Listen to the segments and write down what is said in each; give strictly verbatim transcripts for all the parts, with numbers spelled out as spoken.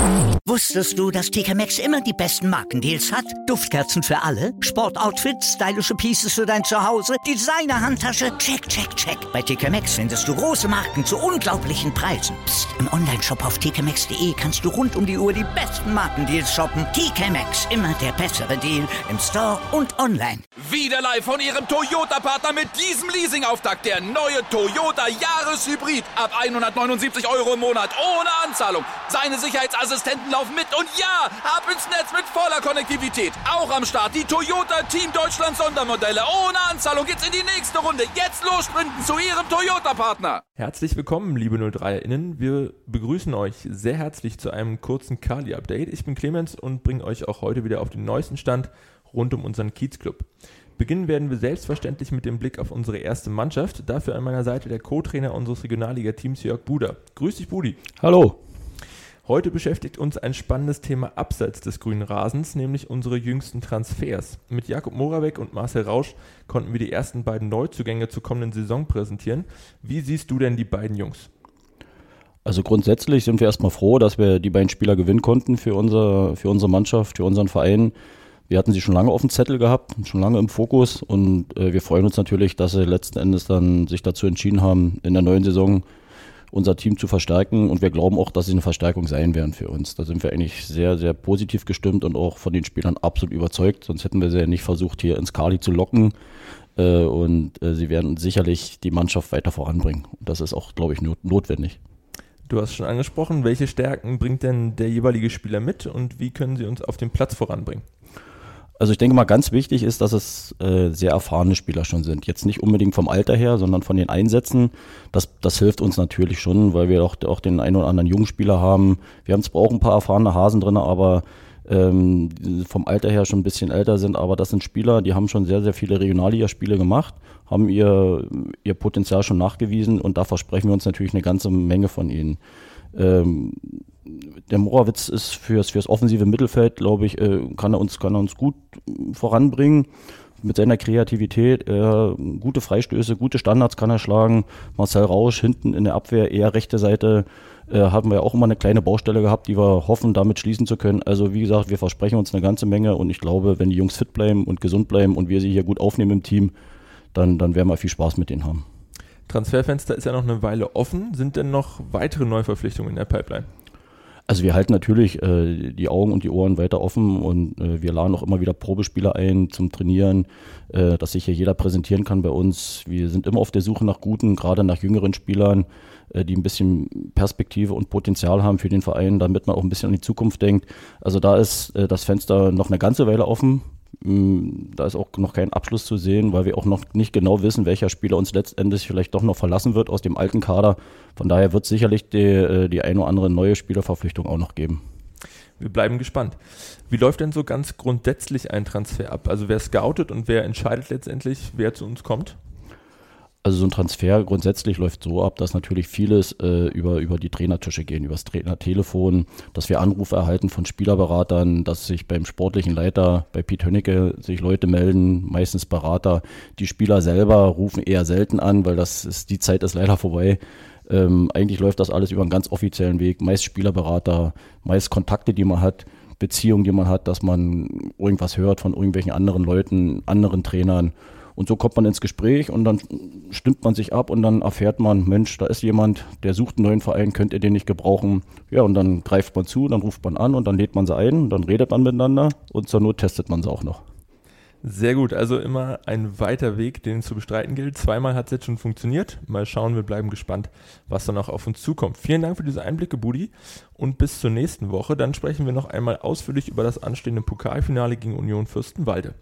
Wusstest du, dass T K Maxx immer die besten Markendeals hat? Duftkerzen für alle, Sportoutfits, stylische Pieces für dein Zuhause, Designer-Handtasche, check, check, check. Bei T K Maxx findest du große Marken zu unglaublichen Preisen. Psst. Im Onlineshop auf t k maxx punkt d e kannst du rund um die Uhr die besten Markendeals shoppen. T K Maxx, immer der bessere Deal im Store und online. Wieder live von Ihrem Toyota-Partner mit diesem Leasing-Auftakt. Der neue Toyota Jahreshybrid. Ab hundertneunundsiebzig Euro im Monat. Ohne Anzahlung. Seine Sicherheitsassistenten laufen mit. Und ja, ab ins Netz mit voller Konnektivität. Auch am Start die Toyota Team Deutschland Sondermodelle. Ohne Anzahlung geht's in die nächste Runde. Jetzt los sprinten zu Ihrem Toyota-Partner. Herzlich willkommen, liebe null drei-Innen. Wir begrüßen euch sehr herzlich zu einem kurzen Kali-Update. Ich bin Clemens und bringe euch auch heute wieder auf den neuesten Stand rund um unseren Kiezclub. Beginnen werden wir selbstverständlich mit dem Blick auf unsere erste Mannschaft. Dafür an meiner Seite der Co-Trainer unseres Regionalliga-Teams, Jörg Buder. Grüß dich, Budi. Hallo. Heute beschäftigt uns ein spannendes Thema abseits des grünen Rasens, nämlich unsere jüngsten Transfers. Mit Jakob Moravec und Marcel Rausch konnten wir die ersten beiden Neuzugänge zur kommenden Saison präsentieren. Wie siehst du denn die beiden Jungs? Also grundsätzlich sind wir erstmal froh, dass wir die beiden Spieler gewinnen konnten für, unser, für unsere Mannschaft, für unseren Verein. Wir hatten sie schon lange auf dem Zettel gehabt, schon lange im Fokus und äh, wir freuen uns natürlich, dass sie letzten Endes dann sich dazu entschieden haben, in der neuen Saison unser Team zu verstärken und wir glauben auch, dass sie eine Verstärkung sein werden für uns. Da sind wir eigentlich sehr, sehr positiv gestimmt und auch von den Spielern absolut überzeugt, sonst hätten wir sie ja nicht versucht, hier ins Kali zu locken äh, und äh, sie werden sicherlich die Mannschaft weiter voranbringen und das ist auch, glaube ich, not- notwendig. Du hast schon angesprochen, welche Stärken bringt denn der jeweilige Spieler mit und wie können sie uns auf dem Platz voranbringen? Also ich denke mal, ganz wichtig ist, dass es äh, sehr erfahrene Spieler schon sind. Jetzt nicht unbedingt vom Alter her, sondern von den Einsätzen. Das, das hilft uns natürlich schon, weil wir auch, auch den einen oder anderen jungen Spieler haben. Wir haben zwar auch ein paar erfahrene Hasen drin, aber ähm, vom Alter her schon ein bisschen älter sind. Aber das sind Spieler, die haben schon sehr, sehr viele Regionalligaspiele gemacht, haben ihr, ihr Potenzial schon nachgewiesen und da versprechen wir uns natürlich eine ganze Menge von ihnen. Ähm, Der Morawitz ist fürs, fürs offensive Mittelfeld, glaube ich, äh, kann er uns, kann er uns gut voranbringen. Mit seiner Kreativität, äh, gute Freistöße, gute Standards kann er schlagen. Marcel Rausch hinten in der Abwehr, eher rechte Seite, äh, haben wir auch immer eine kleine Baustelle gehabt, die wir hoffen, damit schließen zu können. Also wie gesagt, wir versprechen uns eine ganze Menge und ich glaube, wenn die Jungs fit bleiben und gesund bleiben und wir sie hier gut aufnehmen im Team, dann, dann werden wir viel Spaß mit denen haben. Transferfenster ist ja noch eine Weile offen. Sind denn noch weitere Neuverpflichtungen in der Pipeline? Also wir halten natürlich äh, die Augen und die Ohren weiter offen und äh, wir laden auch immer wieder Probespieler ein zum Trainieren, äh, dass sich hier jeder präsentieren kann bei uns. Wir sind immer auf der Suche nach guten, gerade nach jüngeren Spielern, äh, die ein bisschen Perspektive und Potenzial haben für den Verein, damit man auch ein bisschen an die Zukunft denkt. Also da ist äh, das Fenster noch eine ganze Weile offen. Da ist auch noch kein Abschluss zu sehen, weil wir auch noch nicht genau wissen, welcher Spieler uns letztendlich vielleicht doch noch verlassen wird aus dem alten Kader. Von daher wird es sicherlich die, die eine oder andere neue Spielerverpflichtung auch noch geben. Wir bleiben gespannt. Wie läuft denn so ganz grundsätzlich ein Transfer ab? Also wer scoutet und wer entscheidet letztendlich, wer zu uns kommt? Also so ein Transfer grundsätzlich läuft so ab, dass natürlich vieles äh, über, über die Trainertische gehen, über das Trainertelefon, dass wir Anrufe erhalten von Spielerberatern, dass sich beim sportlichen Leiter, bei Piet Hönnecke, sich Leute melden, meistens Berater. Die Spieler selber rufen eher selten an, weil das ist, die Zeit ist leider vorbei. Ähm, eigentlich läuft das alles über einen ganz offiziellen Weg, meist Spielerberater, meist Kontakte, die man hat, Beziehungen, die man hat, dass man irgendwas hört von irgendwelchen anderen Leuten, anderen Trainern. Und so kommt man ins Gespräch und dann stimmt man sich ab und dann erfährt man, Mensch, da ist jemand, der sucht einen neuen Verein, könnt ihr den nicht gebrauchen? Ja, und dann greift man zu, dann ruft man an und dann lädt man sie ein, dann redet man miteinander und zur Not testet man sie auch noch. Sehr gut, also immer ein weiter Weg, den es zu bestreiten gilt. Zweimal hat es jetzt schon funktioniert. Mal schauen, wir bleiben gespannt, was dann auch auf uns zukommt. Vielen Dank für diese Einblicke, Budi. Und bis zur nächsten Woche. Dann sprechen wir noch einmal ausführlich über das anstehende Pokalfinale gegen Union Fürstenwalde.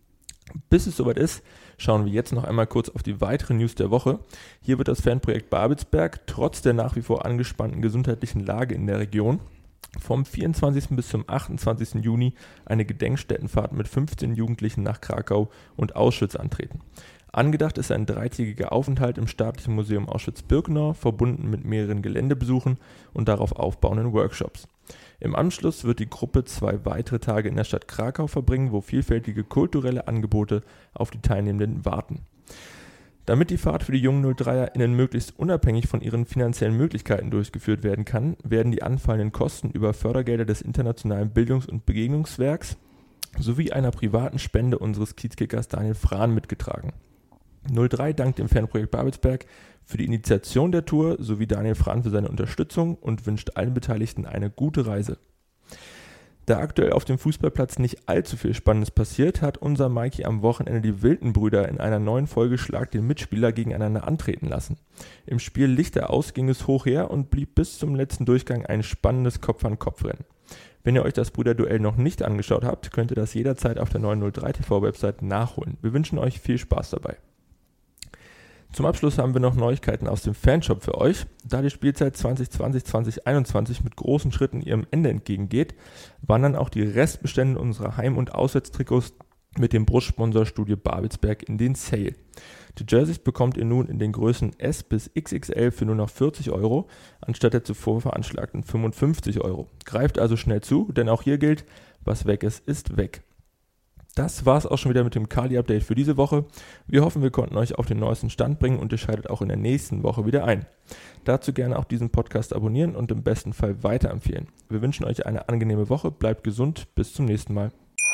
Bis es soweit ist, schauen wir jetzt noch einmal kurz auf die weiteren News der Woche. Hier wird das Fanprojekt Babelsberg trotz der nach wie vor angespannten gesundheitlichen Lage in der Region vom vierundzwanzigsten bis zum achtundzwanzigsten Juni eine Gedenkstättenfahrt mit fünfzehn Jugendlichen nach Krakau und Auschwitz antreten. Angedacht ist ein dreitägiger Aufenthalt im Staatlichen Museum Auschwitz-Birkenau, verbunden mit mehreren Geländebesuchen und darauf aufbauenden Workshops. Im Anschluss wird die Gruppe zwei weitere Tage in der Stadt Krakau verbringen, wo vielfältige kulturelle Angebote auf die Teilnehmenden warten. Damit die Fahrt für die jungen null dreier-Innen möglichst unabhängig von ihren finanziellen Möglichkeiten durchgeführt werden kann, werden die anfallenden Kosten über Fördergelder des Internationalen Bildungs- und Begegnungswerks sowie einer privaten Spende unseres Kiezkickers Daniel Frahn mitgetragen. null drei dankt dem Fanprojekt Babelsberg für die Initiation der Tour sowie Daniel Frahn für seine Unterstützung und wünscht allen Beteiligten eine gute Reise. Da aktuell auf dem Fußballplatz nicht allzu viel Spannendes passiert, hat unser Mikey am Wochenende die Wilton-Brüder in einer neuen Folge Schlag den Mitspieler gegeneinander antreten lassen. Im Spiel Lichter aus ging es hoch her und blieb bis zum letzten Durchgang ein spannendes Kopf-an-Kopf-Rennen. Wenn ihr euch das Brüderduell noch nicht angeschaut habt, könnt ihr das jederzeit auf der neuen null drei T V-Website nachholen. Wir wünschen euch viel Spaß dabei. Zum Abschluss haben wir noch Neuigkeiten aus dem Fanshop für euch. Da die Spielzeit zwanzig zwanzig zwanzig einundzwanzig mit großen Schritten ihrem Ende entgegengeht, wandern auch die Restbestände unserer Heim- und Auswärtstrikots mit dem Brustsponsor Studio Babelsberg in den Sale. Die Jerseys bekommt ihr nun in den Größen S bis X X L für nur noch vierzig Euro, anstatt der zuvor veranschlagten fünfundfünfzig Euro. Greift also schnell zu, denn auch hier gilt, was weg ist, ist weg. Das war's auch schon wieder mit dem Kali-Update für diese Woche. Wir hoffen, wir konnten euch auf den neuesten Stand bringen und ihr schaltet auch in der nächsten Woche wieder ein. Dazu gerne auch diesen Podcast abonnieren und im besten Fall weiterempfehlen. Wir wünschen euch eine angenehme Woche, bleibt gesund, bis zum nächsten Mal.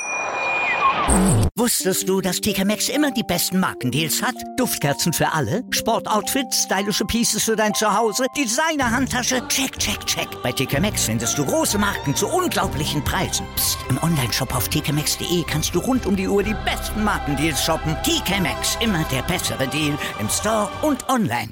Wusstest du, dass T K Maxx immer die besten Markendeals hat? Duftkerzen für alle, Sportoutfits, stylische Pieces für dein Zuhause, Designer-Handtasche, check, check, check. Bei T K Maxx findest du große Marken zu unglaublichen Preisen. Psst. Im Onlineshop auf t k maxx punkt d e kannst du rund um die Uhr die besten Markendeals shoppen. T K Maxx, immer der bessere Deal im Store und online.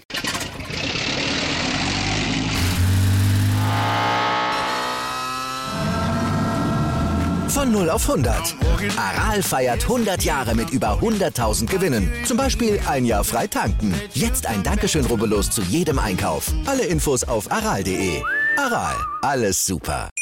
Von null auf hundert. Aral feiert hundert Jahre mit über hunderttausend Gewinnen. Zum Beispiel ein Jahr frei tanken. Jetzt ein Dankeschön, rubbellos zu jedem Einkauf. Alle Infos auf aral punkt de. Aral, alles super.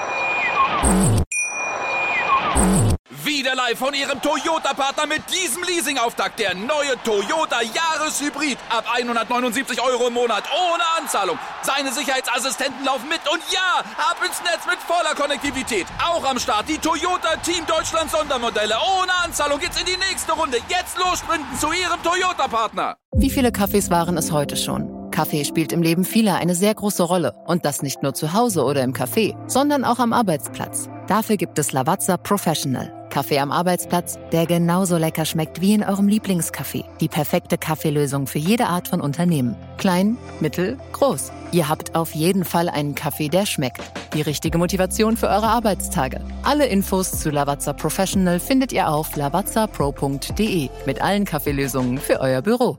Wieder live von Ihrem Toyota-Partner mit diesem Leasing-Auftakt. Der neue Toyota Jahreshybrid. Ab hundertneunundsiebzig Euro im Monat. Ohne Anzahlung. Seine Sicherheitsassistenten laufen mit. Und ja, ab ins Netz mit voller Konnektivität. Auch am Start die Toyota Team Deutschland Sondermodelle. Ohne Anzahlung geht's in die nächste Runde. Jetzt los sprinten zu Ihrem Toyota-Partner. Wie viele Kaffees waren es heute schon? Kaffee spielt im Leben vieler eine sehr große Rolle. Und das nicht nur zu Hause oder im Café, sondern auch am Arbeitsplatz. Dafür gibt es Lavazza Professional. Kaffee am Arbeitsplatz, der genauso lecker schmeckt wie in eurem Lieblingscafé. Die perfekte Kaffeelösung für jede Art von Unternehmen. Klein, mittel, groß. Ihr habt auf jeden Fall einen Kaffee, der schmeckt. Die richtige Motivation für eure Arbeitstage. Alle Infos zu Lavazza Professional findet ihr auf lavazza pro punkt de mit allen Kaffeelösungen für euer Büro.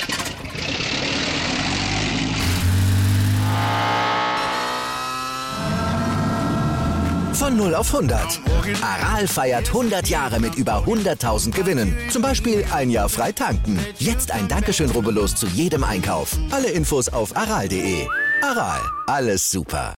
Von null auf hundert. Aral feiert hundert Jahre mit über hunderttausend Gewinnen. Zum Beispiel ein Jahr frei tanken. Jetzt ein Dankeschön, rubbellos zu jedem Einkauf. Alle Infos auf aral punkt de. Aral, alles super.